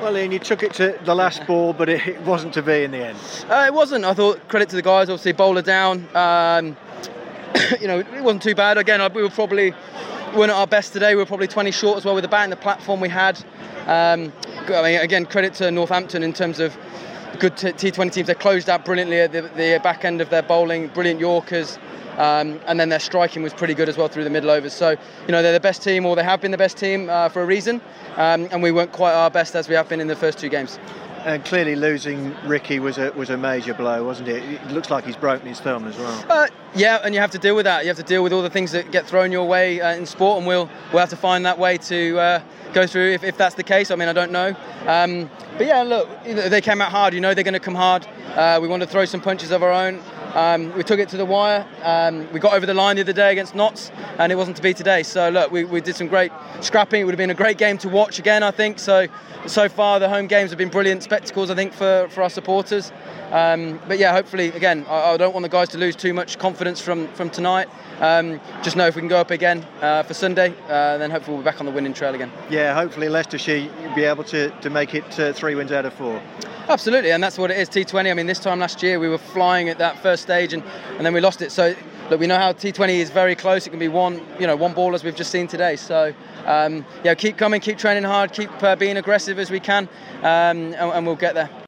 Well, Ian, you took it to the last ball, but it wasn't to be in the end. It wasn't. I thought credit to the guys. Obviously, bowler down. It wasn't too bad. Again, we weren't at our best today. We were probably 20 short as well with the bat and the platform we had. Again, credit to Northampton in terms of good T20 teams. They closed out brilliantly at the back end of their bowling, brilliant Yorkers. And then their striking was pretty good as well through the middle overs. So, they're the best team, or they have been the best team for a reason. And we weren't quite our best as we have been in the first two games. And clearly losing Ricky was a major blow, wasn't it? It looks like he's broken his thumb as well. Yeah, and you have to deal with that. You have to deal with all the things that get thrown your way in sport, and we'll have to find that way to go through if that's the case. I don't know. But yeah, look, they came out hard. They're going to come hard. We wanted to throw some punches of our own. We took it to the wire. We got over the line the other day against Notts, and it wasn't to be today. So look, we did some great scrapping. It would have been a great game to watch again, I think. So far the home games have been brilliant spectacles, I think, for our supporters. But yeah, hopefully, again, I don't want the guys to lose too much confidence from tonight. Just know if we can go up again for Sunday, then hopefully we'll be back on the winning trail again. Yeah, hopefully Leicestershire will be able to make it 3 wins out of 4. Absolutely, and that's what it is, T20. This time last year we were flying at that first stage and then we lost it. So look, we know how T20 is very close. It can be one ball as we've just seen today. So keep coming, keep training hard, keep being aggressive as we can, and we'll get there.